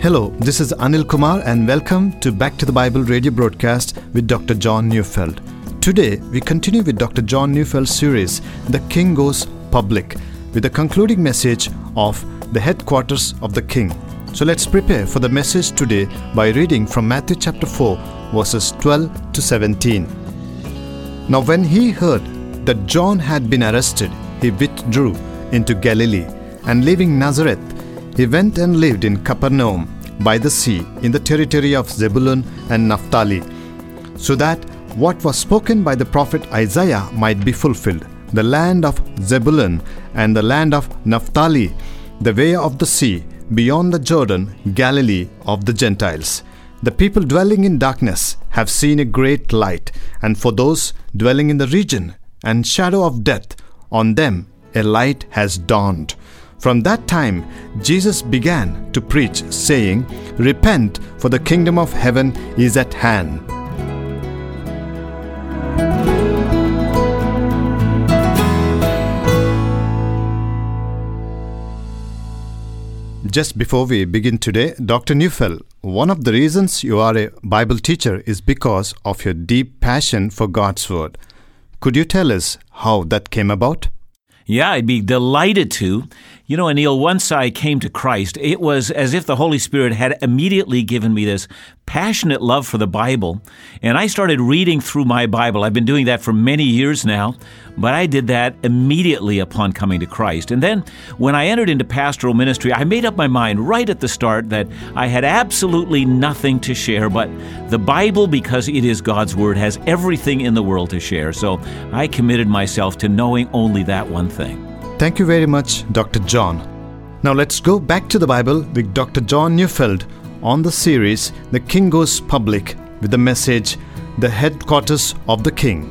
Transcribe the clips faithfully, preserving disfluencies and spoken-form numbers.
Hello, this is Anil Kumar and welcome to Back to the Bible radio broadcast with Doctor John Neufeld. Today, we continue with Doctor John Neufeld's series, The King Goes Public, with the concluding message of the headquarters of the King. So let's prepare for the message today by reading from Matthew chapter four, verses twelve to seventeen. Now when he heard that John had been arrested, he withdrew into Galilee, and leaving Nazareth, he went and lived in Capernaum by the sea in the territory of Zebulun and Naphtali, so that what was spoken by the prophet Isaiah might be fulfilled. The land of Zebulun and the land of Naphtali, the way of the sea, beyond the Jordan, Galilee of the Gentiles. The people dwelling in darkness have seen a great light, and for those dwelling in the region and shadow of death, on them a light has dawned. From that time, Jesus began to preach, saying, "Repent, for the kingdom of heaven is at hand." Just before we begin today, Doctor Neufeld, one of the reasons you are a Bible teacher is because of your deep passion for God's Word. Could you tell us how that came about? Yeah, I'd be delighted to. You know, Anil, once I came to Christ, it was as if the Holy Spirit had immediately given me this passionate love for the Bible, and I started reading through my Bible. I've been doing that for many years now, but I did that immediately upon coming to Christ. And then when I entered into pastoral ministry, I made up my mind right at the start that I had absolutely nothing to share, but the Bible, because it is God's Word, has everything in the world to share. So I committed myself to knowing only that one thing. Thank you very much, Doctor John. Now let's go back to the Bible with Doctor John Neufeld on the series, The King Goes Public, with the message, The Headquarters of the King.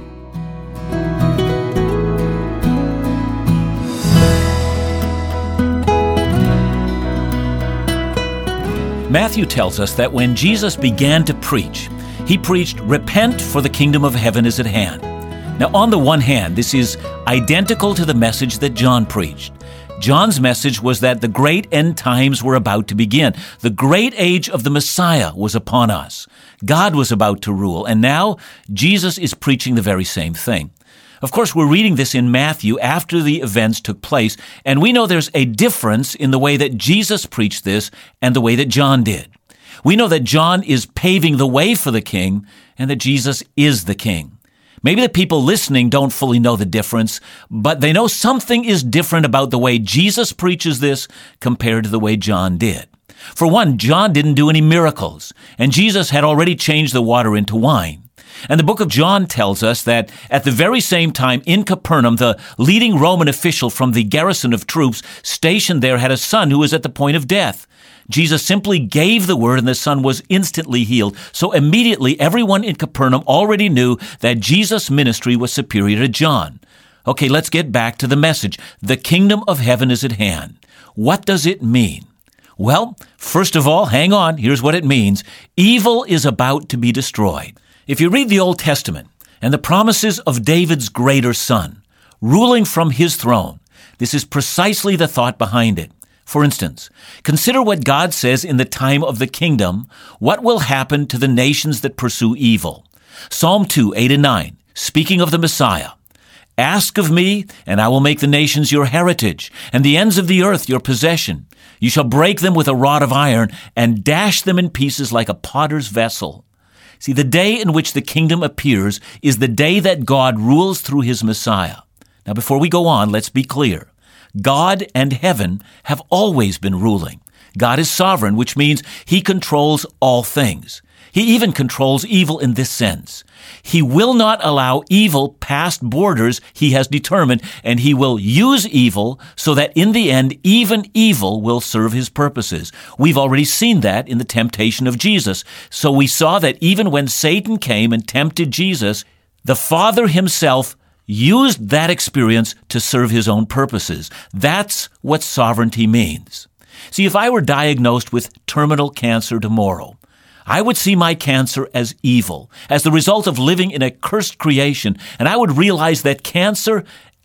Matthew tells us that when Jesus began to preach, he preached, "Repent, for the kingdom of heaven is at hand." Now, on the one hand, this is identical to the message that John preached. John's message was that the great end times were about to begin. The great age of the Messiah was upon us. God was about to rule, and now Jesus is preaching the very same thing. Of course, we're reading this in Matthew after the events took place, and we know there's a difference in the way that Jesus preached this and the way that John did. We know that John is paving the way for the king, and that Jesus is the king. Maybe the people listening don't fully know the difference, but they know something is different about the way Jesus preaches this compared to the way John did. For one, John didn't do any miracles, and Jesus had already changed the water into wine. And the book of John tells us that at the very same time in Capernaum, the leading Roman official from the garrison of troops stationed there had a son who was at the point of death. Jesus simply gave the word and the son was instantly healed. So immediately everyone in Capernaum already knew that Jesus' ministry was superior to John. Okay, let's get back to the message. The kingdom of heaven is at hand. What does it mean? Well, first of all, hang on, here's what it means. Evil is about to be destroyed. If you read the Old Testament and the promises of David's greater son, ruling from his throne, this is precisely the thought behind it. For instance, consider what God says in the time of the kingdom, what will happen to the nations that pursue evil. Psalm two, eight and nine, speaking of the Messiah, "Ask of me, and I will make the nations your heritage, and the ends of the earth your possession. You shall break them with a rod of iron, and dash them in pieces like a potter's vessel." See, the day in which the kingdom appears is the day that God rules through his Messiah. Now, before we go on, let's be clear. God and heaven have always been ruling. God is sovereign, which means he controls all things. He even controls evil in this sense. He will not allow evil past borders he has determined, and he will use evil so that in the end, even evil will serve his purposes. We've already seen that in the temptation of Jesus. So we saw that even when Satan came and tempted Jesus, the Father himself used that experience to serve his own purposes. That's what sovereignty means. See, if I were diagnosed with terminal cancer tomorrow, I would see my cancer as evil, as the result of living in a cursed creation, and I would realize that cancer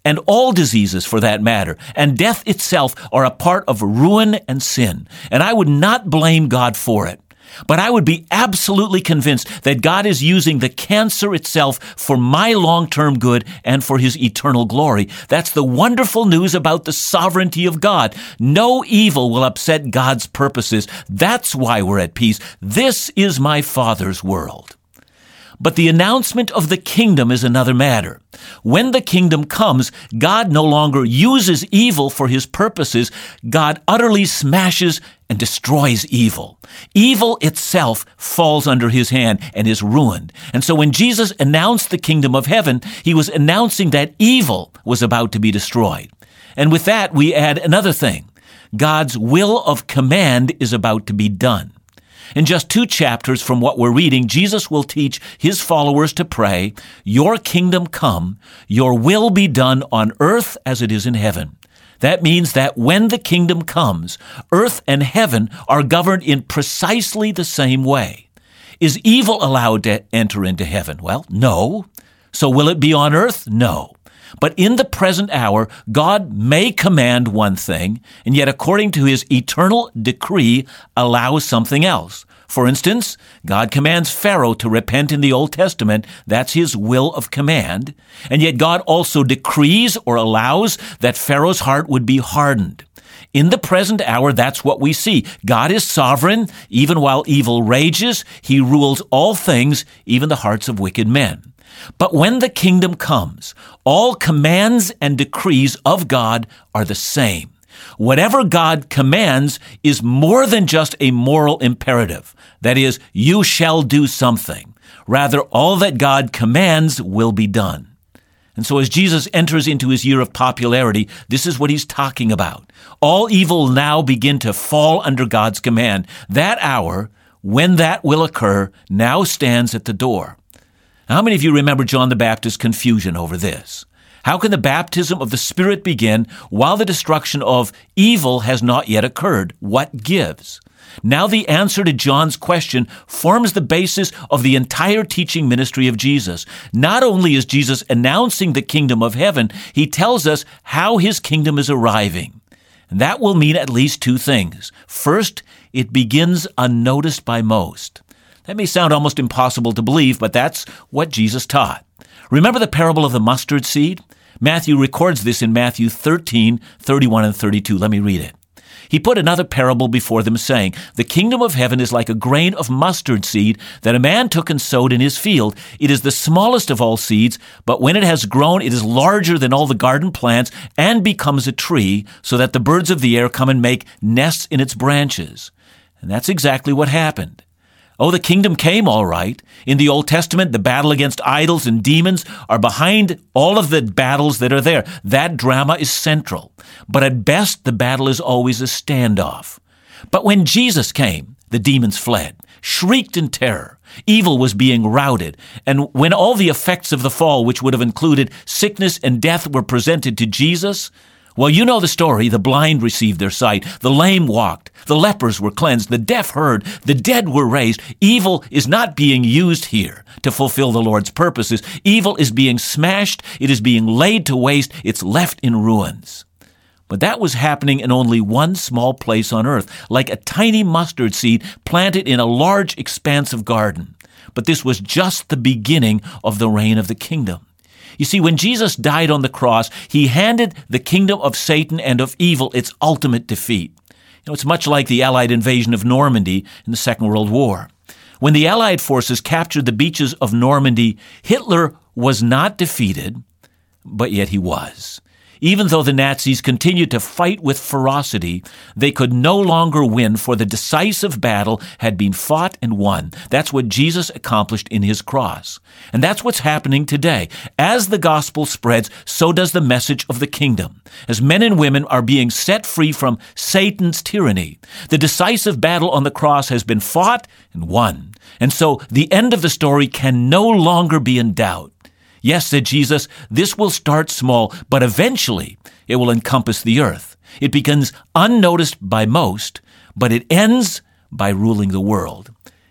and all diseases for that matter, and death itself are a part of ruin and sin. And I would not blame God for it. But I would be absolutely convinced that God is using the cancer itself for my long-term good and for his eternal glory. That's the wonderful news about the sovereignty of God. No evil will upset God's purposes. That's why we're at peace. This is my Father's world. But the announcement of the kingdom is another matter. When the kingdom comes, God no longer uses evil for his purposes. God utterly smashes and destroys evil. Evil itself falls under his hand and is ruined. And so when Jesus announced the kingdom of heaven, he was announcing that evil was about to be destroyed. And with that, we add another thing. God's will of command is about to be done. In just two chapters from what we're reading, Jesus will teach his followers to pray, "Your kingdom come, your will be done on earth as it is in heaven." That means that when the kingdom comes, earth and heaven are governed in precisely the same way. Is evil allowed to enter into heaven? Well, no. So will it be on earth? No. But in the present hour, God may command one thing, and yet according to his eternal decree, allows something else. For instance, God commands Pharaoh to repent in the Old Testament. That's his will of command. And yet God also decrees or allows that Pharaoh's heart would be hardened. In the present hour, that's what we see. God is sovereign. Even while evil rages, he rules all things, even the hearts of wicked men. But when the kingdom comes, all commands and decrees of God are the same. Whatever God commands is more than just a moral imperative. That is, you shall do something. Rather, all that God commands will be done. And so as Jesus enters into his year of popularity, this is what he's talking about. All evil now begin to fall under God's command. That hour, when that will occur, now stands at the door. How many of you remember John the Baptist's confusion over this? How can the baptism of the Spirit begin while the destruction of evil has not yet occurred? What gives? Now the answer to John's question forms the basis of the entire teaching ministry of Jesus. Not only is Jesus announcing the kingdom of heaven, he tells us how his kingdom is arriving. And that will mean at least two things. First, it begins unnoticed by most. That may sound almost impossible to believe, but that's what Jesus taught. Remember the parable of the mustard seed? Matthew records this in Matthew thirteen, thirty-one and thirty-two. Let me read it. He put another parable before them, saying, "The kingdom of heaven is like a grain of mustard seed that a man took and sowed in his field. It is the smallest of all seeds, but when it has grown, it is larger than all the garden plants and becomes a tree, so that the birds of the air come and make nests in its branches." And that's exactly what happened. Oh, the kingdom came all right. In the Old Testament, the battle against idols and demons are behind all of the battles that are there. That drama is central. But at best, the battle is always a standoff. But when Jesus came, the demons fled, shrieked in terror. Evil was being routed. And when all the effects of the fall, which would have included sickness and death, were presented to Jesus, well, you know the story. The blind received their sight. The lame walked. The lepers were cleansed. The deaf heard. The dead were raised. Evil is not being used here to fulfill the Lord's purposes. Evil is being smashed. It is being laid to waste. It's left in ruins. But that was happening in only one small place on earth, like a tiny mustard seed planted in a large expanse of garden. But this was just the beginning of the reign of the kingdom. You see, when Jesus died on the cross, he handed the kingdom of Satan and of evil its ultimate defeat. You know, it's much like the Allied invasion of Normandy in the Second World War. When the Allied forces captured the beaches of Normandy, Hitler was not defeated, but yet he was. Even though the Nazis continued to fight with ferocity, they could no longer win, for the decisive battle had been fought and won. That's what Jesus accomplished in his cross. And that's what's happening today. As the gospel spreads, so does the message of the kingdom. As men and women are being set free from Satan's tyranny, the decisive battle on the cross has been fought and won. And so the end of the story can no longer be in doubt. Yes, said Jesus, this will start small, but eventually it will encompass the earth. It begins unnoticed by most, but it ends by ruling the world.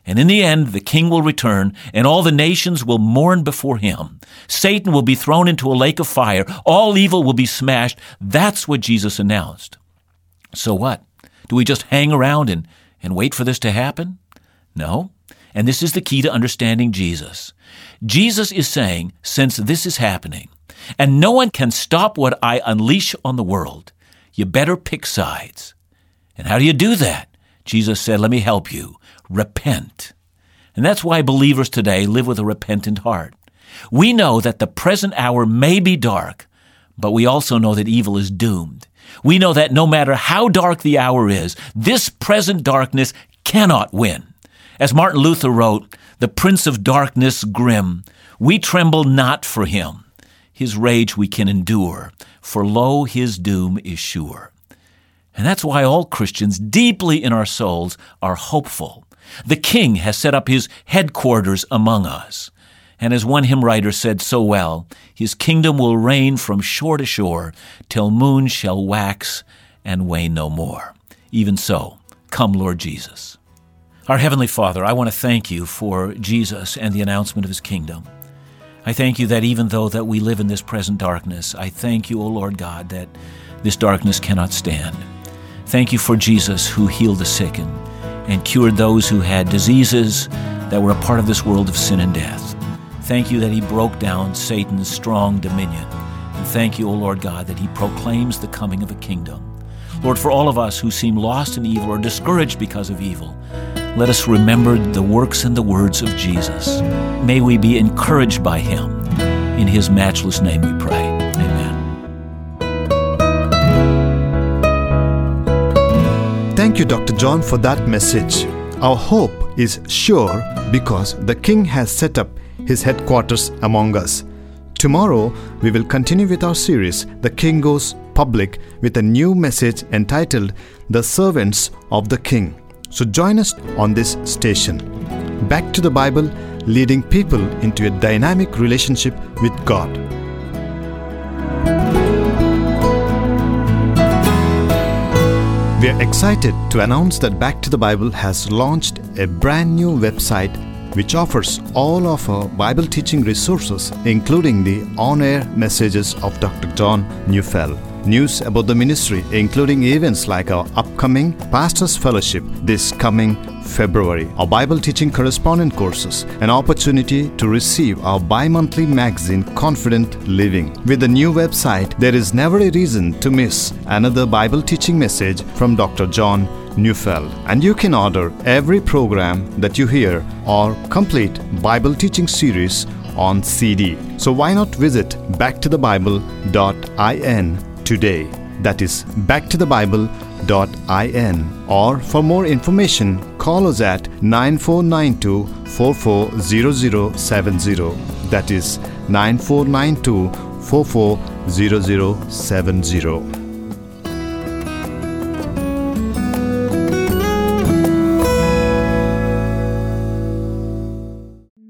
And in the end, the king will return, and all the nations will mourn before him. Satan will be thrown into a lake of fire. All evil will be smashed. That's what Jesus announced. So what? Do we just hang around and, and wait for this to happen? No. And this is the key to understanding Jesus. Jesus is saying, since this is happening, and no one can stop what I unleash on the world, you better pick sides. And how do you do that? Jesus said, let me help you. Repent. And that's why believers today live with a repentant heart. We know that the present hour may be dark, but we also know that evil is doomed. We know that no matter how dark the hour is, this present darkness cannot win. As Martin Luther wrote, the prince of darkness grim, we tremble not for him. His rage we can endure, for lo, his doom is sure. And that's why all Christians, deeply in our souls, are hopeful. The King has set up his headquarters among us. And as one hymn writer said so well, his kingdom will reign from shore to shore, till moon shall wax and wane no more. Even so, come, Lord Jesus. Our Heavenly Father, I want to thank you for Jesus and the announcement of his kingdom. I thank you that even though that we live in this present darkness, I thank you, O Lord God, that this darkness cannot stand. Thank you for Jesus who healed the sick and, and cured those who had diseases that were a part of this world of sin and death. Thank you that he broke down Satan's strong dominion. And thank you, O Lord God, that he proclaims the coming of a kingdom. Lord, for all of us who seem lost in evil or discouraged because of evil, let us remember the works and the words of Jesus. May we be encouraged by him. In his matchless name we pray. Amen. Thank you, Doctor John, for that message. Our hope is sure because the King has set up his headquarters among us. Tomorrow, we will continue with our series, The King Goes Public, with a new message entitled, The Servants of the King. So join us on this station. Back to the Bible, leading people into a dynamic relationship with God. We are excited to announce that Back to the Bible has launched a brand new website which offers all of our Bible teaching resources, including the on-air messages of Doctor John Neufeld, news about the ministry, including events like our upcoming Pastors Fellowship this coming February, our Bible teaching correspondent courses, an opportunity to receive our bi-monthly magazine Confident Living. With the new website, there is never a reason to miss another Bible teaching message from Doctor John Neufeld. And you can order every program that you hear or complete Bible teaching series on C D. So why not visit back to the bible dot in today. That is back to the bible dot in. Or for more information, call us at nine four nine two, four four zero zero seven zero. That is nine four nine two, four four zero zero seven zero.